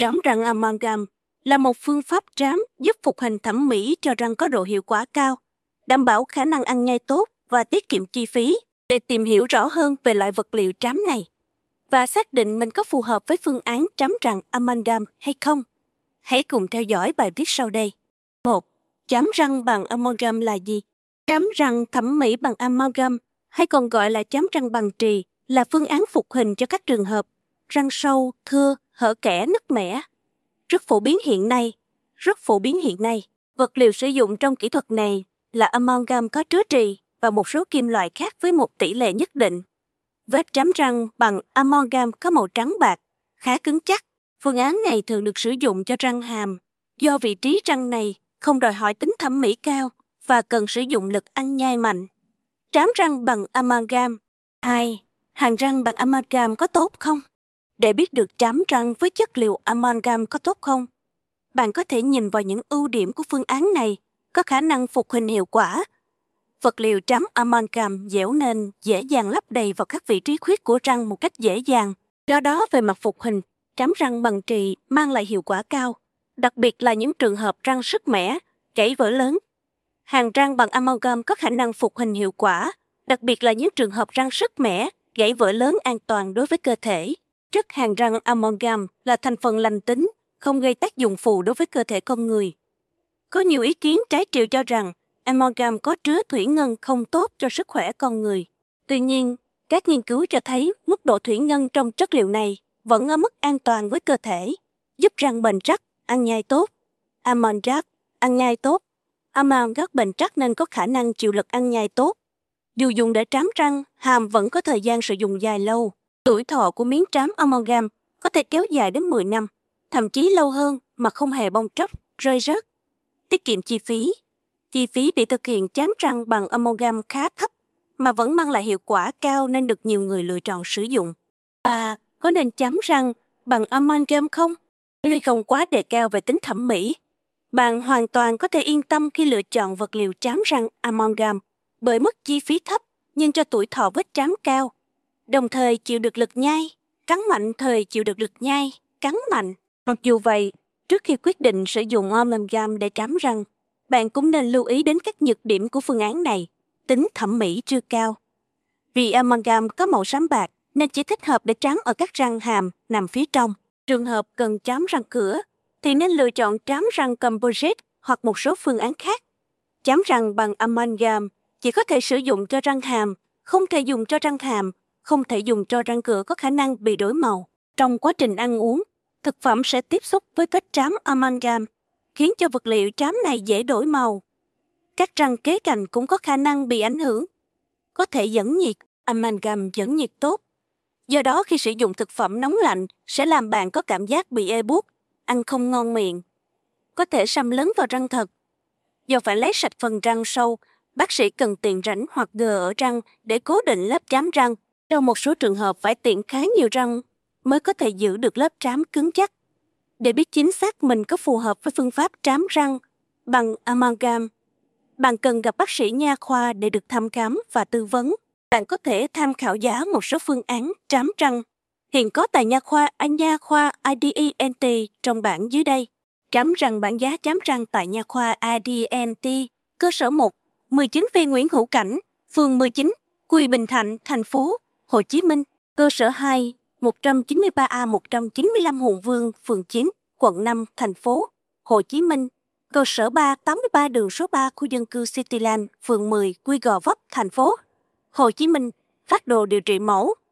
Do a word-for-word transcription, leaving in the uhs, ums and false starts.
Trám răng amalgam là một phương pháp trám giúp phục hồi thẩm mỹ cho răng có độ hiệu quả cao, đảm bảo khả năng ăn nhai tốt và tiết kiệm chi phí. Để tìm hiểu rõ hơn về loại vật liệu trám này và xác định mình có phù hợp với phương án trám răng amalgam hay không, hãy cùng theo dõi bài viết sau đây. một. Trám răng bằng amalgam là gì? Trám răng thẩm mỹ bằng amalgam, hay còn gọi là trám răng bằng trì, là phương án phục hình cho các trường hợp răng sâu, thưa, hở kẽ, nứt nẻ. Rất phổ biến hiện nay, rất phổ biến hiện nay. Vật liệu sử dụng trong kỹ thuật này là amalgam có chứa trì và một số kim loại khác với một tỷ lệ nhất định. Vết trám răng bằng amalgam có màu trắng bạc, khá cứng chắc. Phương án này thường được sử dụng cho răng hàm, do vị trí răng này không đòi hỏi tính thẩm mỹ cao và cần sử dụng lực ăn nhai mạnh. Trám răng bằng amalgam. hai. Hàn răng bằng amalgam có tốt không? Để biết được trám răng với chất liệu amalgam có tốt không, bạn có thể nhìn vào những ưu điểm của phương án này, có khả năng phục hình hiệu quả. Vật liệu trám amalgam dẻo nên dễ dàng lắp đầy vào các vị trí khuyết của răng một cách dễ dàng. Do đó, về mặt phục hình, trám răng bằng trì mang lại hiệu quả cao, đặc biệt là những trường hợp răng sứt mẻ, gãy vỡ lớn. Hàn răng bằng amalgam có khả năng phục hình hiệu quả, đặc biệt là những trường hợp răng sứt mẻ, gãy vỡ lớn an toàn đối với cơ thể. Chất hàn răng amalgam là thành phần lành tính, không gây tác dụng phụ đối với cơ thể con người. Có nhiều ý kiến trái chiều cho rằng amalgam có chứa thủy ngân không tốt cho sức khỏe con người. Tuy nhiên, các nghiên cứu cho thấy mức độ thủy ngân trong chất liệu này vẫn ở mức an toàn với cơ thể, giúp răng bền chắc, ăn nhai tốt. Amalgam, ăn nhai tốt. Amalgam bền chắc nên có khả năng chịu lực ăn nhai tốt. Dù dùng để trám răng, hàm vẫn có thời gian sử dụng dài lâu. Tuổi thọ của miếng trám amalgam có thể kéo dài đến mười năm, thậm chí lâu hơn mà không hề bong tróc, rơi rớt. Tiết kiệm chi phí. Chi phí để thực hiện trám răng bằng amalgam khá thấp mà vẫn mang lại hiệu quả cao nên được nhiều người lựa chọn sử dụng. À, có nên trám răng bằng amalgam không? Nếu không quá đề cao về tính thẩm mỹ, bạn hoàn toàn có thể yên tâm khi lựa chọn vật liệu trám răng amalgam bởi mức chi phí thấp nhưng cho tuổi thọ vết trám cao, đồng thời chịu được lực nhai, cắn mạnh thời chịu được lực nhai, cắn mạnh. Mặc dù vậy, trước khi quyết định sử dụng amalgam để trám răng, bạn cũng nên lưu ý đến các nhược điểm của phương án này. Tính thẩm mỹ chưa cao. Vì amalgam có màu xám bạc nên chỉ thích hợp để trám ở các răng hàm nằm phía trong. Trường hợp cần trám răng cửa thì nên lựa chọn trám răng composite hoặc một số phương án khác. Trám răng bằng amalgam chỉ có thể sử dụng cho răng hàm, không thể dùng cho răng hàm, không thể dùng cho răng cửa có khả năng bị đổi màu. Trong quá trình ăn uống, thực phẩm sẽ tiếp xúc với vết trám amalgam, khiến cho vật liệu trám này dễ đổi màu. Các răng kế cạnh cũng có khả năng bị ảnh hưởng. Có thể dẫn nhiệt, amalgam dẫn nhiệt tốt. Do đó khi sử dụng thực phẩm nóng lạnh sẽ làm bạn có cảm giác bị ê buốt, ăn không ngon miệng. Có thể xâm lấn vào răng thật. Do phải lấy sạch phần răng sâu, bác sĩ cần tiền rãnh hoặc gờ ở răng để cố định lớp trám răng. Trong một số trường hợp phải tiện khá nhiều răng mới có thể giữ được lớp trám cứng chắc. Để biết chính xác mình có phù hợp với phương pháp trám răng bằng amalgam, bạn cần gặp bác sĩ nha khoa để được thăm khám và tư vấn. Bạn có thể tham khảo giá một số phương án trám răng hiện có tại nha khoa nha khoa i đê e en tê trong bảng dưới đây. Trám răng bảng giá trám răng tại nha khoa i đê e en tê, cơ sở một, mười chín V Nguyễn Hữu Cảnh, phường mười chín, quận Bình Thạnh, thành phố Hồ Chí Minh. Cơ sở hai, một trăm chín mươi ba A một trăm chín mươi lăm Hùng Vương, phường chín, quận năm, thành phố Hồ Chí Minh. Cơ sở ba, tám mươi ba đường số ba, khu dân cư Cityland, phường mười, Quy Gò Vấp, thành phố Hồ Chí Minh. Phác đồ điều trị mẫu.